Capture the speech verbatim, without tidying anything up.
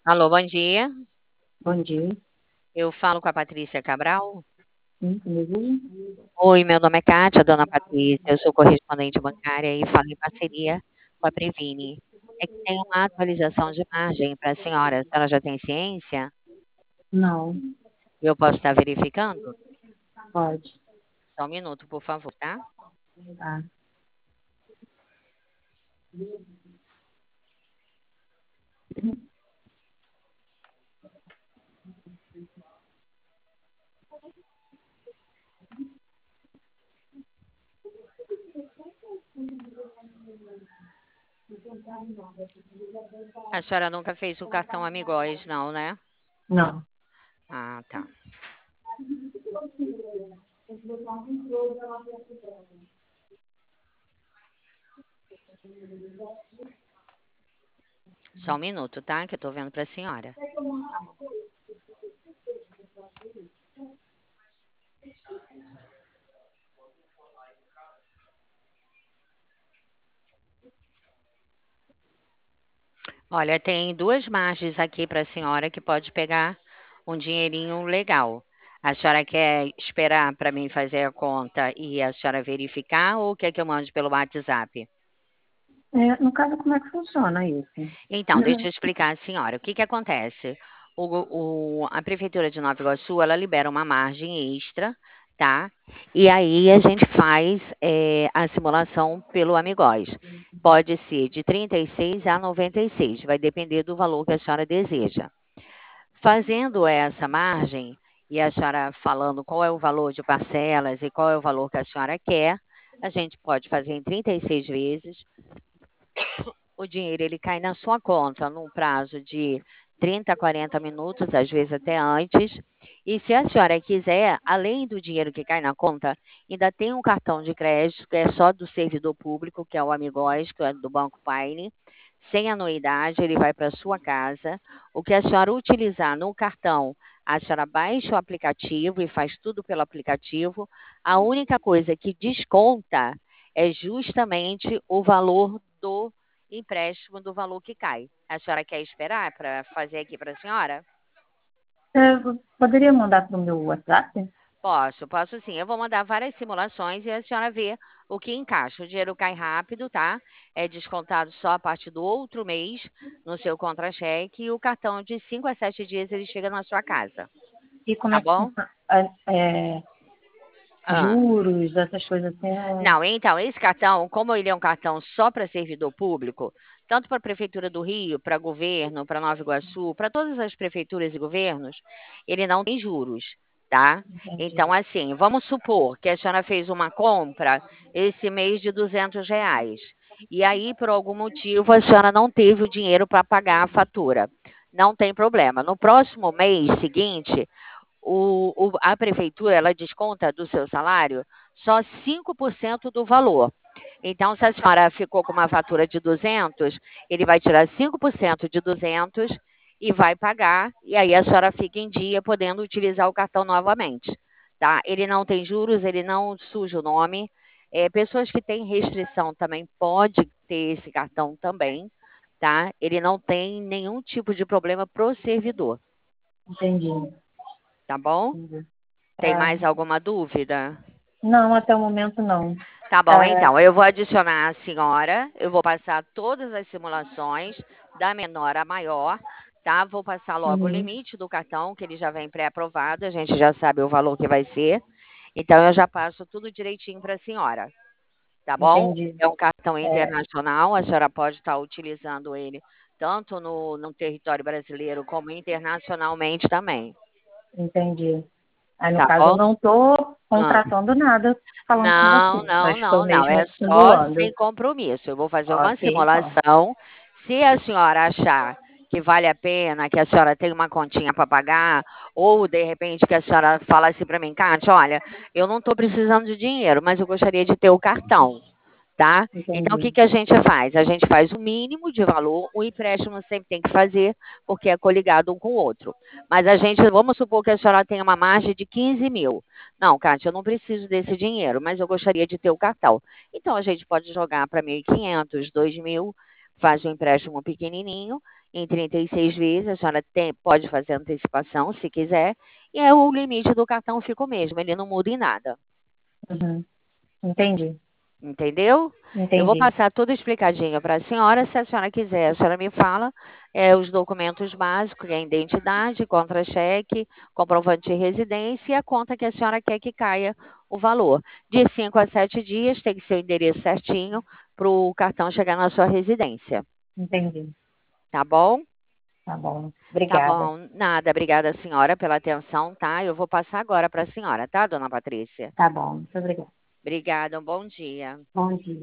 Alô, bom dia. Bom dia. Eu falo com a Patrícia Cabral. Sim, comigo? Oi, meu nome é Kátia, dona Patrícia. Eu sou correspondente bancária e falo em parceria com a Previne. É que tem uma atualização de margem para a senhora. A senhora já tem ciência? Não, Eu posso estar verificando? pode. Só um minuto, por favor, tá? Tá. A senhora nunca fez o cartão Amigóis, não, né? Não. Ah, tá. Só um minuto, tá? Que eu tô vendo para a senhora. Olha, tem duas margens aqui para a senhora que pode pegar um dinheirinho legal. A senhora quer esperar para mim fazer a conta e a senhora verificar ou quer que eu mande pelo WhatsApp? É, no caso, como é que funciona isso? Então, deixa eu explicar à senhora. O que que acontece? O, go- o- a Prefeitura de Nova Iguaçu, ela libera uma margem extra, tá? E aí a gente faz eh, a simulação pelo Amigóis. Pode ser de trinta e seis a noventa e seis, vai depender do valor que a senhora deseja. Fazendo essa margem e a senhora falando qual é o valor de parcelas e qual é o valor que a senhora quer, a gente pode fazer em trinta e seis vezes. O dinheiro ele cai na sua conta num prazo de trinta a quarenta minutos, às vezes até antes. E se a senhora quiser, além do dinheiro que cai na conta, ainda tem um cartão de crédito que é só do servidor público, que é o Amigóis, que é do Banco Paine. Sem anuidade, ele vai para a sua casa. O que a senhora utilizar no cartão, a senhora baixa o aplicativo e faz tudo pelo aplicativo. A única coisa que desconta é justamente o valor do empréstimo do valor que cai. A senhora quer esperar para fazer aqui para a senhora? Você poderia mandar para o meu WhatsApp? Posso, posso sim. Eu vou mandar várias simulações e a senhora vê o que encaixa. O dinheiro cai rápido, tá? É descontado só a partir do outro mês no seu contra-cheque e o cartão de cinco a sete dias ele chega na sua casa, E como tá é que bom? funciona? É, é, Ah. juros, essas coisas assim? é- Não, então, esse cartão, como ele é um cartão só para servidor público, tanto para a Prefeitura do Rio, para governo, para Nova Iguaçu, para todas as prefeituras e governos, ele não tem juros, tá? Entendi. Então, assim, vamos supor que a senhora fez uma compra esse mês de duzentos reais. E aí, por algum motivo, a senhora não teve o dinheiro para pagar a fatura. Não tem problema. No próximo mês seguinte, o, o- a prefeitura ela desconta do seu salário só cinco por cento do valor. Então, se a senhora ficou com uma fatura de duzentos, ele vai tirar cinco por cento de duzentos e vai pagar, e aí a senhora fica em dia podendo utilizar o cartão novamente, tá? Ele não tem juros, ele não suja o nome. É, pessoas que têm restrição também pode ter esse cartão também, tá? Ele não tem nenhum tipo de problema pro servidor, Entendi. tá bom? Entendi. Tem É, mais alguma dúvida? não, até o momento não. Tá bom, É, então. Eu vou adicionar a senhora, eu vou passar todas as simulações, da menor à maior, tá? Vou passar logo o uhum, limite do cartão, que ele já vem pré-aprovado, a gente já sabe o valor que vai ser. Então, eu já passo tudo direitinho para a senhora, tá bom? entendi. É um cartão É, internacional, a senhora pode estar utilizando ele tanto no, no território brasileiro como internacionalmente também, entendi. Aí, no tá caso, eu bom? não estou Ah. contratando nada falando com Não, você, não, mas estou não, não. É mesmo só simulando. sem compromisso. Eu vou fazer uma Ok, então. simulação. Se a senhora achar que vale a pena, que a senhora tem uma continha para pagar, ou de repente que a senhora fala assim para mim, Kátia, olha, eu não estou precisando de dinheiro, mas eu gostaria de ter o cartão, tá? Então, o que Entendi. que a gente faz? A gente faz o mínimo de valor, o empréstimo sempre tem que fazer, porque é coligado um com o outro. Mas a gente, vamos supor que a senhora tem uma margem de quinze mil. Não, Kátia, eu não preciso desse dinheiro, mas eu gostaria de ter o cartão. Então, a gente pode jogar para mil e quinhentos, dois mil, faz um empréstimo pequenininho em trinta e seis vezes, a senhora tem, pode fazer antecipação, se quiser, e aí o limite do cartão fica o mesmo, ele não muda em nada. Uhum. Entendi, Entendeu? Eu vou entendi, passar tudo explicadinho para a senhora. Se a senhora quiser, a senhora me fala é, os documentos básicos, que é a identidade, contra-cheque, comprovante de residência e a conta que a senhora quer que caia o valor. De cinco a sete dias, tem que ser o endereço certinho para o cartão chegar na sua residência. entendi. Tá bom? Tá bom. Tá Obrigada. bom. Nada. Obrigada, senhora, pela atenção, tá? Eu vou passar agora para a senhora, tá, dona Patrícia? Tá bom, muito obrigada. Obrigada. Um bom dia. Bom dia.